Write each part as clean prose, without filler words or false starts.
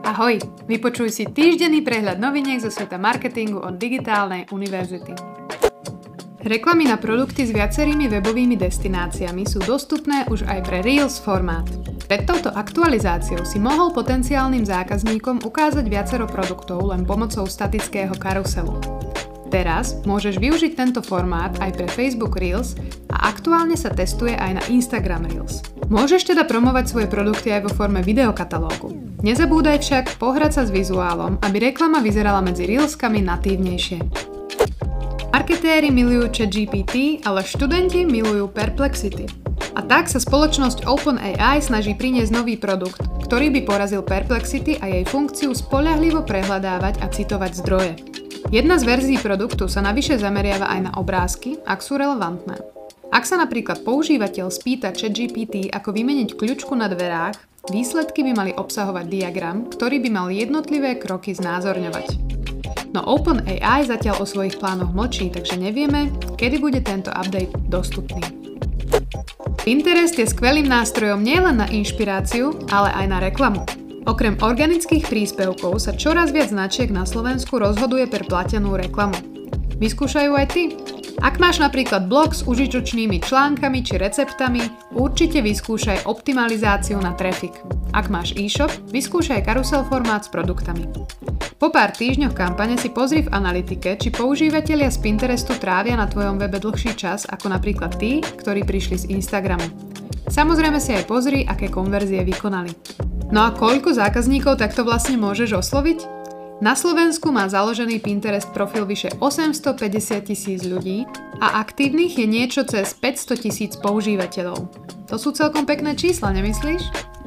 Ahoj, vypočuj si týždenný prehľad noviniek zo sveta marketingu od Digitálnej univerzity. Reklamy na produkty s viacerými webovými destináciami sú dostupné už aj pre Reels formát. Pred touto aktualizáciou si mohol potenciálnym zákazníkom ukázať viacero produktov len pomocou statického karuselu. Teraz môžeš využiť tento formát aj pre Facebook Reels a aktuálne sa testuje aj na Instagram Reels. Môžeš teda promovať svoje produkty aj vo forme videokatalógu. Nezabúdaj však pohrať sa s vizuálom, aby reklama vyzerala medzi Reelskami natívnejšie. Marketéri milujú ChatGPT, ale študenti milujú Perplexity. A tak sa spoločnosť OpenAI snaží priniesť nový produkt, ktorý by porazil Perplexity a jej funkciu spoľahlivo prehľadávať a citovať zdroje. Jedna z verzií produktu sa navyše zameriava aj na obrázky, ak sú relevantné. Ak sa napríklad používateľ spýta ChatGPT, ako vymeniť kľučku na dverách, výsledky by mali obsahovať diagram, ktorý by mal jednotlivé kroky znázorňovať. No OpenAI zatiaľ o svojich plánoch mlčí, takže nevieme, kedy bude tento update dostupný. Pinterest je skvelým nástrojom nielen na inšpiráciu, ale aj na reklamu. Okrem organických príspevkov sa čoraz viac značiek na Slovensku rozhoduje pre platenú reklamu. Vyskúšajú aj ty? Ak máš napríklad blog s užitočnými článkami či receptami, určite vyskúšaj optimalizáciu na trafik. Ak máš e-shop, vyskúšaj karusel formát s produktami. Po pár týždňoch kampane si pozri v analytike, či používatelia z Pinterestu trávia na tvojom webe dlhší čas ako napríklad tí, ktorí prišli z Instagramu. Samozrejme si aj pozri, aké konverzie vykonali. No a koľko zákazníkov takto vlastne môžeš osloviť? Na Slovensku má založený Pinterest profil vyše 850 000 ľudí a aktívnych je niečo cez 500 000 používateľov. To sú celkom pekné čísla, nemyslíš?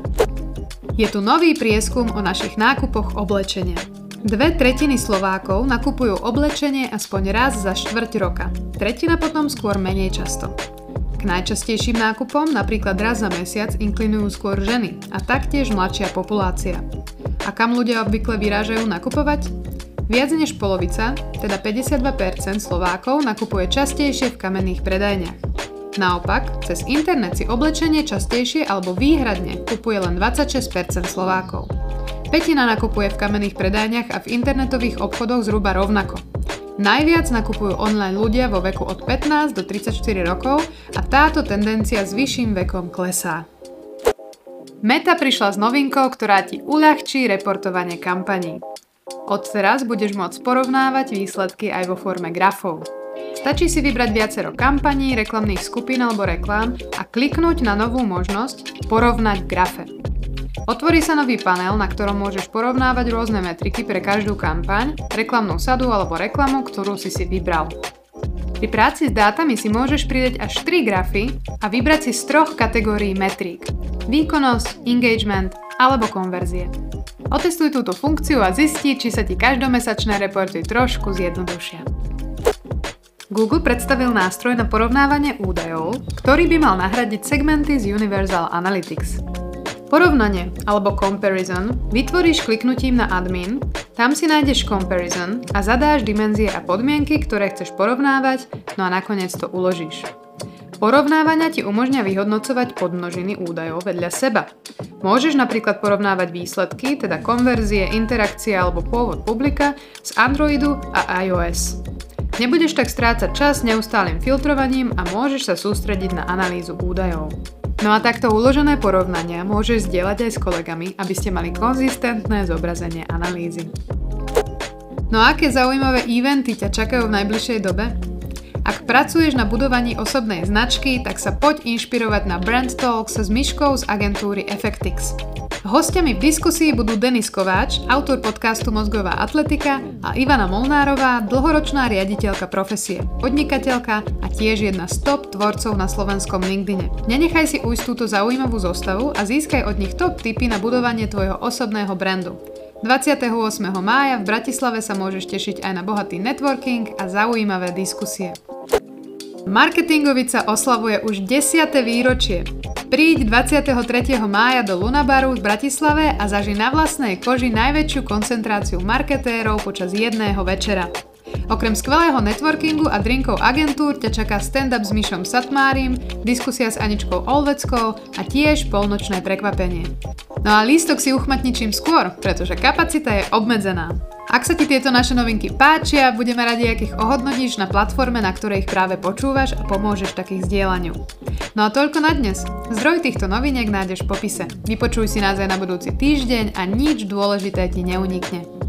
Je tu nový prieskum o našich nákupoch oblečenia. 2/3 Slovákov nakupujú oblečenie aspoň raz za štvrť roka, tretina potom skôr menej často. K najčastejším nákupom, napríklad raz za mesiac, inklinujú skôr ženy a taktiež mladšia populácia. A kam ľudia obvykle vyrážajú nakupovať? Viac než polovica, teda 52% Slovákov, nakupuje častejšie v kamenných predajniach. Naopak, cez internet si oblečenie častejšie alebo výhradne kupuje len 26% Slovákov. Pätina nakupuje v kamenných predajniach a v internetových obchodoch zhruba rovnako. Najviac nakupujú online ľudia vo veku od 15 do 34 rokov a táto tendencia s vyšším vekom klesá. Meta prišla s novinkou, ktorá ti uľahčí reportovanie kampaní. Odteraz budeš môcť porovnávať výsledky aj vo forme grafov. Stačí si vybrať viacero kampaní, reklamných skupín alebo reklám a kliknúť na novú možnosť Porovnať v grafe. Otvorí sa nový panel, na ktorom môžeš porovnávať rôzne metriky pre každú kampaň, reklamnú sadu alebo reklamu, ktorú si vybral. Pri práci s dátami si môžeš pridať až 3 grafy a vybrať si z 3 kategórií metrík: výkonnosť, engagement alebo konverzie. Otestuj túto funkciu a zisti, či sa ti každomesačné reporty trošku zjednodušia. Google predstavil nástroj na porovnávanie údajov, ktorý by mal nahradiť segmenty z Universal Analytics. Porovnanie alebo comparison vytvoríš kliknutím na admin, tam si nájdeš comparison a zadáš dimenzie a podmienky, ktoré chceš porovnávať, no a nakoniec to uložíš. Porovnávania ti umožňa vyhodnocovať podmnožiny údajov vedľa seba. Môžeš napríklad porovnávať výsledky, teda konverzie, interakcie alebo pôvod publika z Androidu a iOS. Nebudeš tak strácať čas neustálym filtrovaním a môžeš sa sústrediť na analýzu údajov. No a takto uložené porovnania môžeš zdieľať aj s kolegami, aby ste mali konzistentné zobrazenie analýzy. No a aké zaujímavé eventy ťa čakajú v najbližšej dobe? Ak pracuješ na budovaní osobnej značky, tak sa poď inšpirovať na Brand Talks s Miškou z agentúry Effectix. Hostiami v diskusii budú Denis Kováč, autor podcastu Mozgová atletika, a Ivana Molnárová, dlhoročná riaditeľka profesie, podnikateľka a tiež jedna z top tvorcov na slovenskom LinkedIne. Nenechaj si ujsť túto zaujímavú zostavu a získaj od nich top tipy na budovanie tvojho osobného brandu. 28. mája v Bratislave sa môžeš tešiť aj na bohatý networking a zaujímavé diskusie. Marketingovica oslavuje už 10. výročie. Príď 23. mája do Lunabaru v Bratislave a zaži na vlastnej koži najväčšiu koncentráciu marketérov počas jedného večera. Okrem skvelého networkingu a drinkov agentúr ťa čaká stand-up s Mišom Satmárim, diskusia s Aničkou Olveckou a tiež polnočné prekvapenie. No a lístok si uchmatni čím skôr, pretože kapacita je obmedzená. Ak sa ti tieto naše novinky páčia, budeme radi, ak ich ohodnotíš na platforme, na ktorej ich práve počúvaš a pomôžeš takých zdieľaniu. No a toľko na dnes. Zdroj týchto noviniek nájdeš v popise. Vypočuj si nás aj na budúci týždeň a nič dôležité ti neunikne.